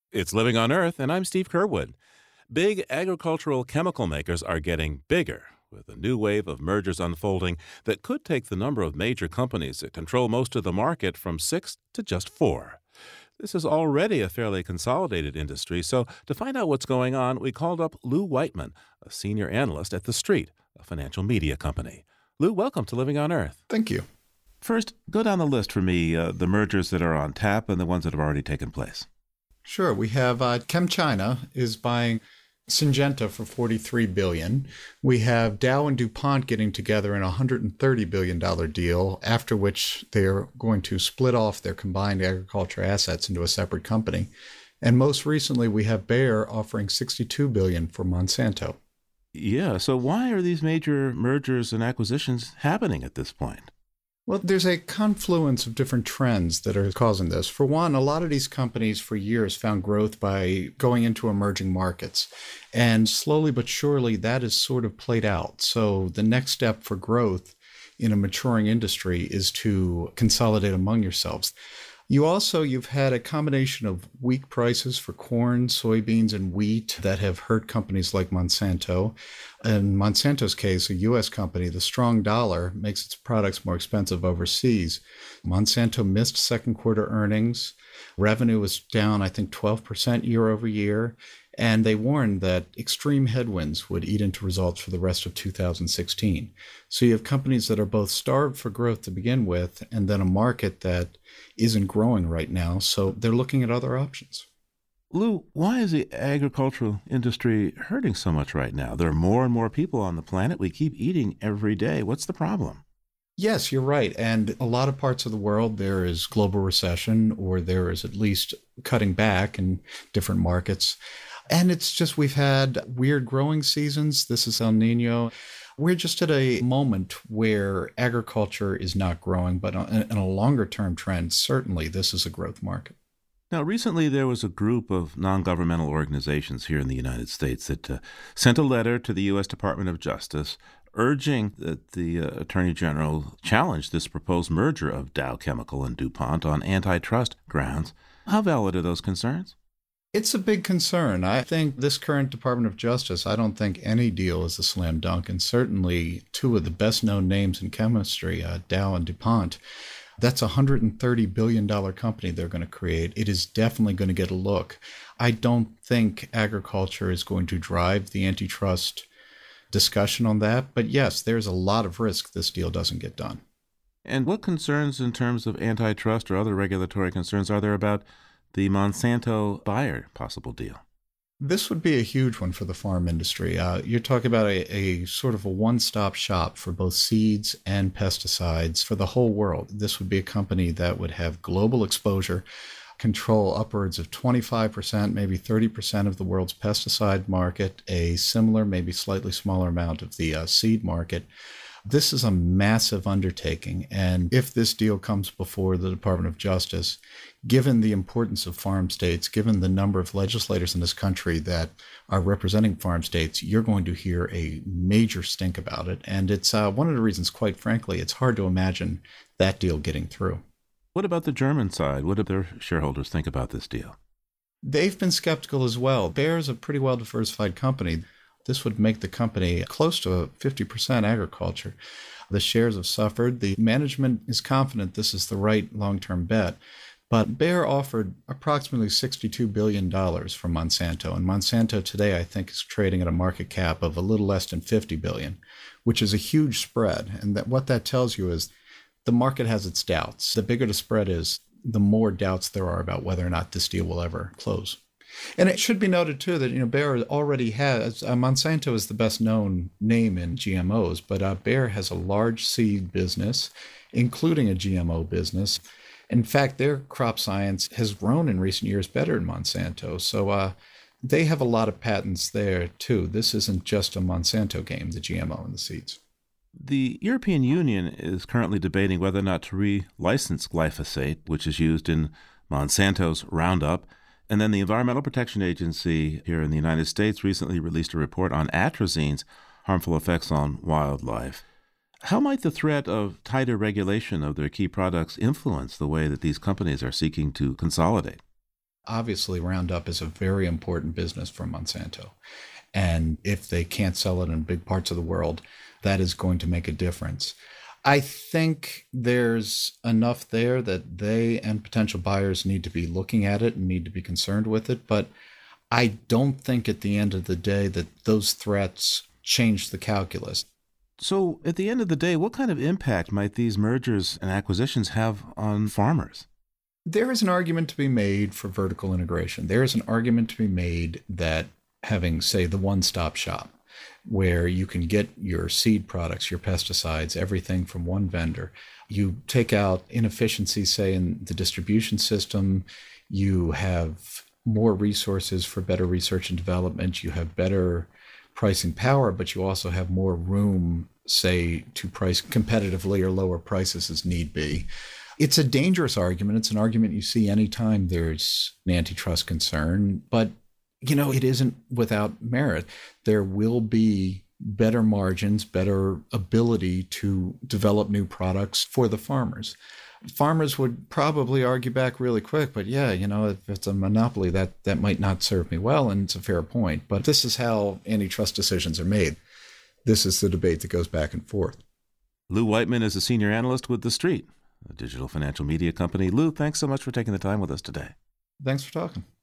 It's Living on Earth, and I'm Steve Curwood. Big agricultural chemical makers are getting bigger, with a new wave of mergers unfolding that could take the number of major companies that control most of the market from six to just four. This is already a fairly consolidated industry, so to find out what's going on, we called up Lou Whiteman, a senior analyst at The Street, a financial media company. Lou, welcome to Living on Earth. Thank you. First, go down the list for me, the mergers that are on tap and the ones that have already taken place. Sure. We have ChemChina is buying Syngenta for $43 billion. We have Dow and DuPont getting together in a $130 billion deal, after which they're going to split off their combined agriculture assets into a separate company. And most recently, we have Bayer offering $62 billion for Monsanto. Yeah, so why are these major mergers and acquisitions happening at this point? Well, there's a confluence of different trends that are causing this. For one, a lot of these companies for years found growth by going into emerging markets. And slowly but surely, that is sort of played out. So the next step for growth in a maturing industry is to consolidate among yourselves. You've had a combination of weak prices for corn, soybeans, and wheat that have hurt companies like Monsanto. In Monsanto's case, a U.S. company, the strong dollar makes its products more expensive overseas. Monsanto missed second quarter earnings. Revenue was down, I think, 12% year over year. And they warned that extreme headwinds would eat into results for the rest of 2016. So you have companies that are both starved for growth to begin with, and then a market that isn't growing right now. So they're looking at other options. Lou, why is the agricultural industry hurting so much right now? There are more and more people on the planet. We keep eating every day. What's the problem? Yes, you're right. And a lot of parts of the world, there is global recession, or there is at least cutting back in different markets. And it's just we've had weird growing seasons. This is El Nino. We're just at a moment where agriculture is not growing, but in a longer term trend, certainly this is a growth market. Now, recently there was a group of non-governmental organizations here in the United States that sent a letter to the U.S. Department of Justice urging that the Attorney General challenge this proposed merger of Dow Chemical and DuPont on antitrust grounds. How valid are those concerns? It's a big concern. I think this current Department of Justice, I don't think any deal is a slam dunk. And certainly two of the best known names in chemistry, Dow and DuPont, that's a $130 billion company they're going to create. It is definitely going to get a look. I don't think agriculture is going to drive the antitrust discussion on that. But yes, there's a lot of risk this deal doesn't get done. And what concerns in terms of antitrust or other regulatory concerns are there about the Monsanto-Bayer possible deal? This would be a huge one for the farm industry. You're talking about a sort of a one-stop shop for both seeds and pesticides for the whole world. This would be a company that would have global exposure, control upwards of 25%, maybe 30% of the world's pesticide market, a similar, maybe slightly smaller amount of the seed market. This is a massive undertaking, and if this deal comes before the Department of Justice, given the importance of farm states, given the number of legislators in this country that are representing farm states, you're going to hear a major stink about it. And it's one of the reasons, quite frankly, it's hard to imagine that deal getting through. What about the German side? What do their shareholders think about this deal? They've been skeptical as well. Bayer is a pretty well-diversified company. This would make the company close to 50% agriculture. The shares have suffered. The management is confident this is the right long-term bet. But Bayer offered approximately $62 billion for Monsanto. And Monsanto today, I think, is trading at a market cap of a little less than $50 billion, which is a huge spread. And what that tells you is the market has its doubts. The bigger the spread is, the more doubts there are about whether or not this deal will ever close. And it should be noted, too, that Bayer already has, Monsanto is the best known name in GMOs, but Bayer has a large seed business, including a GMO business. In fact, their crop science has grown in recent years better than Monsanto. So they have a lot of patents there, too. This isn't just a Monsanto game, the GMO and the seeds. The European Union is currently debating whether or not to relicense glyphosate, which is used in Monsanto's Roundup. And then the Environmental Protection Agency here in the United States recently released a report on atrazine's harmful effects on wildlife. How might the threat of tighter regulation of their key products influence the way that these companies are seeking to consolidate? Obviously, Roundup is a very important business for Monsanto. And if they can't sell it in big parts of the world, that is going to make a difference. I think there's enough there that they and potential buyers need to be looking at it and need to be concerned with it. But I don't think at the end of the day that those threats change the calculus. So, at the end of the day, what kind of impact might these mergers and acquisitions have on farmers? There is an argument to be made for vertical integration. There is an argument to be made that having, say, the one-stop shop, where you can get your seed products, your pesticides, everything from one vendor. You take out inefficiencies, say, in the distribution system. You have more resources for better research and development. You have better pricing power, but you also have more room, say, to price competitively or lower prices as need be. It's a dangerous argument. It's an argument you see anytime there's an antitrust concern, but it isn't without merit. There will be better margins, better ability to develop new products for the farmers. Farmers would probably argue back really quick, but if it's a monopoly, that might not serve me well, and it's a fair point. But this is how antitrust decisions are made. This is the debate that goes back and forth. Lou Whiteman is a senior analyst with The Street, a digital financial media company. Lou, thanks so much for taking the time with us today. Thanks for talking.